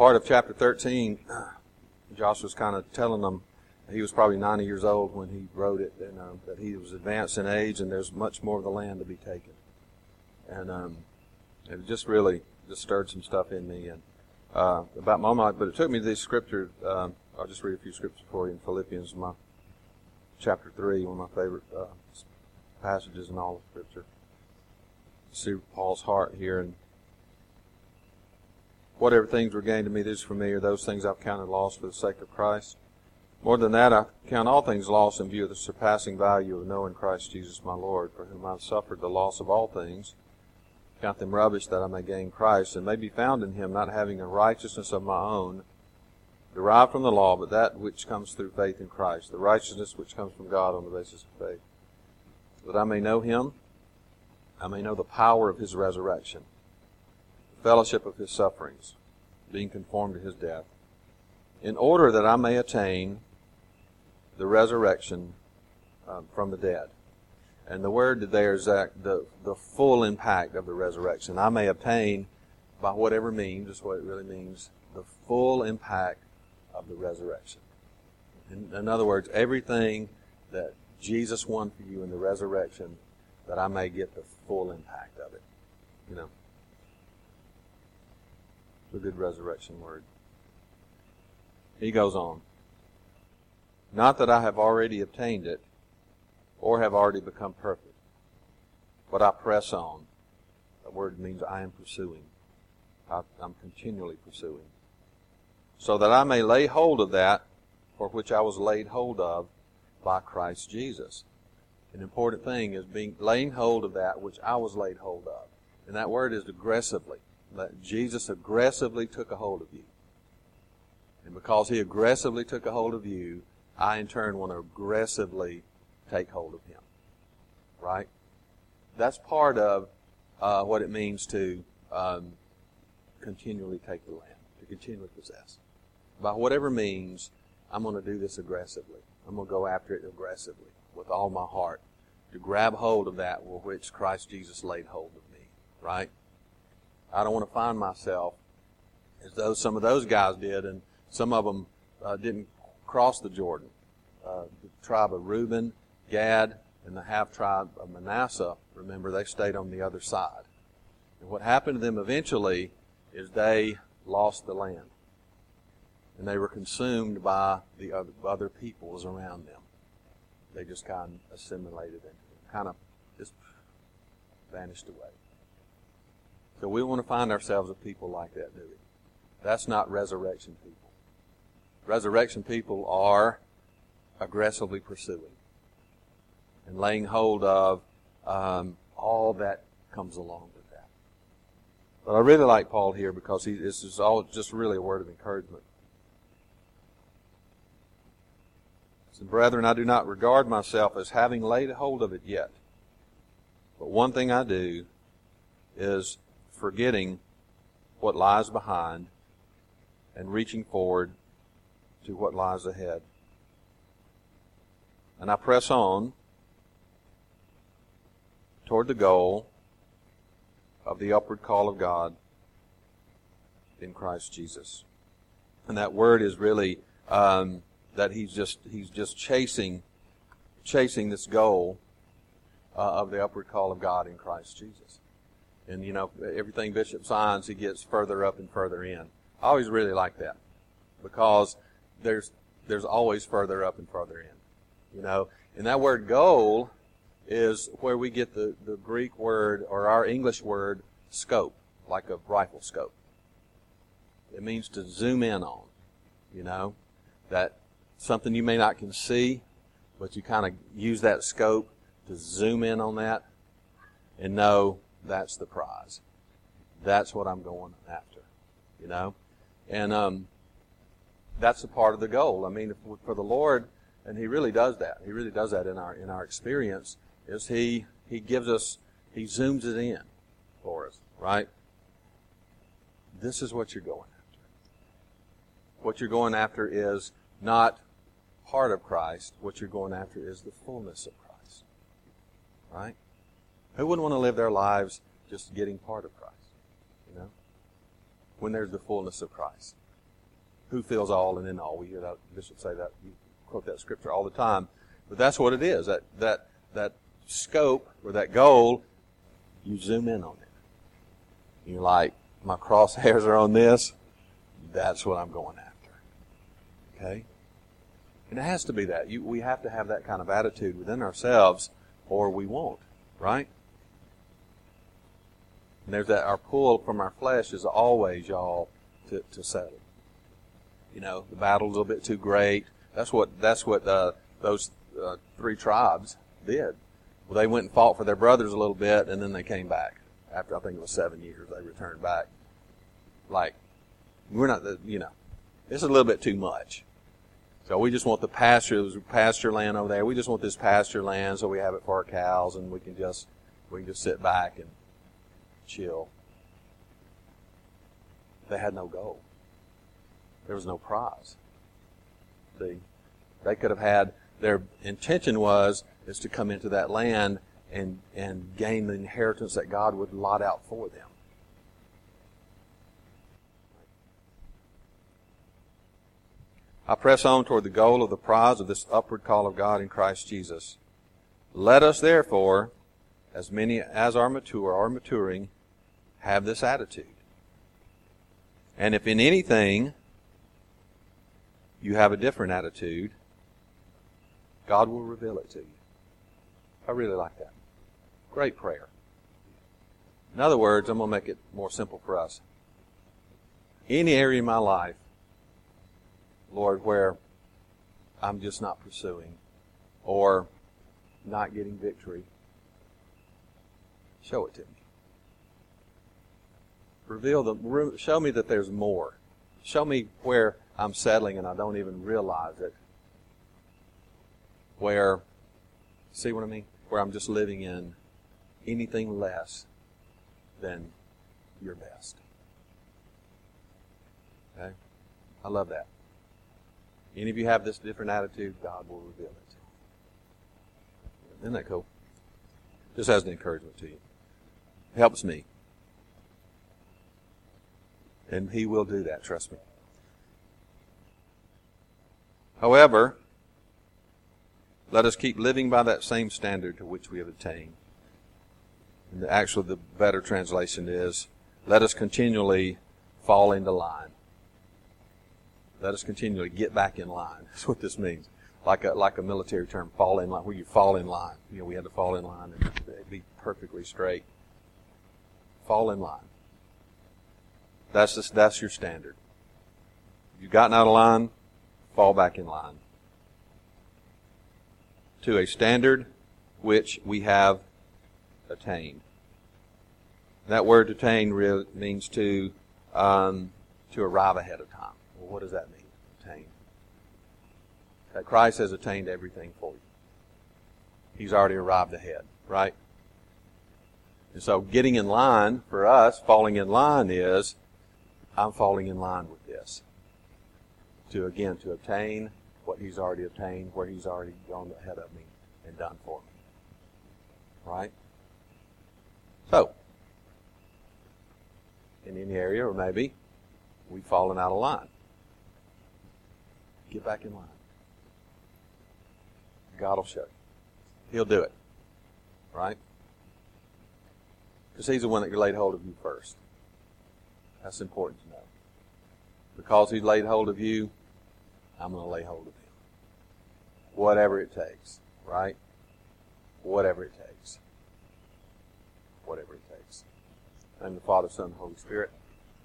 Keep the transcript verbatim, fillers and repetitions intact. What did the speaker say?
part of chapter thirteen, Joshua's kind of telling them he was probably ninety years old when he wrote it, and um, that he was advanced in age, and there's much more of the land to be taken. And um, it just really just stirred some stuff in me and uh, about my life. But it took me to these scriptures. Um, I'll just read a few scriptures for you in Philippians, my chapter three, one of my favorite uh, passages in all of Scripture. See Paul's heart here. And whatever things were gained to me, these for me, are those things I've counted loss for the sake of Christ. More than that, I count all things lost in view of the surpassing value of knowing Christ Jesus my Lord, for whom I've suffered the loss of all things. Count them rubbish that I may gain Christ, and may be found in him, not having a righteousness of my own, derived from the law, but that which comes through faith in Christ, the righteousness which comes from God on the basis of faith. That I may know him, I may know the power of his resurrection, the fellowship of his sufferings, being conformed to his death, in order that I may attain the resurrection um, from the dead. And the word there is that the, the full impact of the resurrection. I may obtain, by whatever means, is what it really means, the full impact of the resurrection. In, in other words, everything that Jesus won for you in the resurrection, that I may get the full impact of it. You know, it's a good resurrection word. He goes on. Not that I have already obtained it, or have already become perfect, but I press on. The word means I am pursuing. I, I'm continually pursuing. So that I may lay hold of that for which I was laid hold of by Christ Jesus. An important thing is being laying hold of that which I was laid hold of. And that word is aggressively. That Jesus aggressively took a hold of you. And because he aggressively took a hold of you, I in turn want to aggressively take hold of him. Right? That's part of uh, what it means to um, continually take the land, to continually possess. By whatever means, I'm going to do this aggressively. I'm going to go after it aggressively with all my heart to grab hold of that for which Christ Jesus laid hold of me. Right? I don't want to find myself as though some of those guys did, and some of them uh, didn't cross the Jordan. Uh, the tribe of Reuben, Gad, and the half-tribe of Manasseh, remember, they stayed on the other side. And what happened to them eventually is they lost the land. And they were consumed by the other, other peoples around them. They just kind of assimilated into them, kind of just vanished away. So we want to find ourselves a people like that, do we? That's not resurrection people. Resurrection people are aggressively pursuing and laying hold of um, all that comes along with that. But I really like Paul here because he, this is all just really a word of encouragement. So, brethren, I do not regard myself as having laid hold of it yet. But one thing I do is forgetting what lies behind and reaching forward to what lies ahead. And I press on toward the goal of the upward call of God in Christ Jesus. And that word is really um, that he's just he's just chasing chasing this goal uh, of the upward call of God in Christ Jesus. And you know, everything Bishop signs, he gets further up and further in. I always really like that because there's there's always further up and further in. You know, and that word goal is where we get the, the Greek word or our English word scope, like a rifle scope. It means to zoom in on, you know, that something you may not can see, but you kind of use that scope to zoom in on that and know that's the prize. That's what I'm going after, you know. And um, that's a part of the goal. I mean, for the Lord, and He really does that. He really does that in our in our experience. Is He He gives us, He zooms it in for us, right? This is what you're going after. What you're going after is not part of Christ. What you're going after is the fullness of Christ, right? Who wouldn't want to live their lives just getting part of Christ, you know? When there's the fullness of Christ. who fills all and in all. We hear that Bishop say that. We quote that scripture all the time. But that's what it is. That that that scope or that goal, you zoom in on it. You're like, my crosshairs are on this. That's what I'm going after. Okay? And it has to be that. You, we have to have that kind of attitude within ourselves, or we won't. Right? And there's that, our pull from our flesh is always, y'all, to, to settle. You know, the battle's a little bit too great. That's what that's what uh, those uh, three tribes did. Well, they went and fought for their brothers a little bit, and then they came back. After, I think it was seven years, they returned back. Like, we're not, the, you know, this is a little bit too much. So we just want the pasture, pasture land over there. We just want this pasture land so we have it for our cows, and we can just we can just sit back and chill. They had no goal. There was no prize. See, they could have had, their intention was is to come into that land and and gain the inheritance that God would lot out for them. I press on toward the goal of the prize of this upward call of God in Christ Jesus. Let us therefore, as many as are mature, are maturing, have this attitude. And if in anything you have a different attitude, God will reveal it to you. I really like that. Great prayer. In other words, I'm going to make it more simple for us. Any area in my life, Lord, where I'm just not pursuing or not getting victory, show it to me. Reveal the, show me that there's more. Show me where I'm settling and I don't even realize it. Where, see what I mean? Where I'm just living in anything less than your best. Okay? I love that. Any of you have this different attitude, God will reveal it to you. Isn't that cool? Just as an encouragement to you. It helps me. And He will do that, trust me. However, let us keep living by that same standard to which we have attained. And actually, the better translation is, let us continually fall into line. Let us continually get back in line. That's what this means. Like a like a military term, fall in line, where you fall in line. You know, we had to fall in line and it'd be perfectly straight. Fall in line. That's just, that's your standard. If you've gotten out of line, fall back in line. To a standard which we have attained. That word attain really means to um, to arrive ahead of time. Well, what does that mean? Attain. That Christ has attained everything for you. He's already arrived ahead, right? And so getting in line for us, falling in line is, I'm falling in line with this. To, again, to obtain what He's already obtained, where He's already gone ahead of me and done for me. Right? So, in any area, or maybe we've fallen out of line. Get back in line. God will show you. He'll do it. Right? Because He's the one that laid hold of you first. That's important to know. Because He laid hold of you, I'm going to lay hold of Him. Whatever it takes. Right? Whatever it takes. Whatever it takes. In the name of the Father, Son, and Holy Spirit.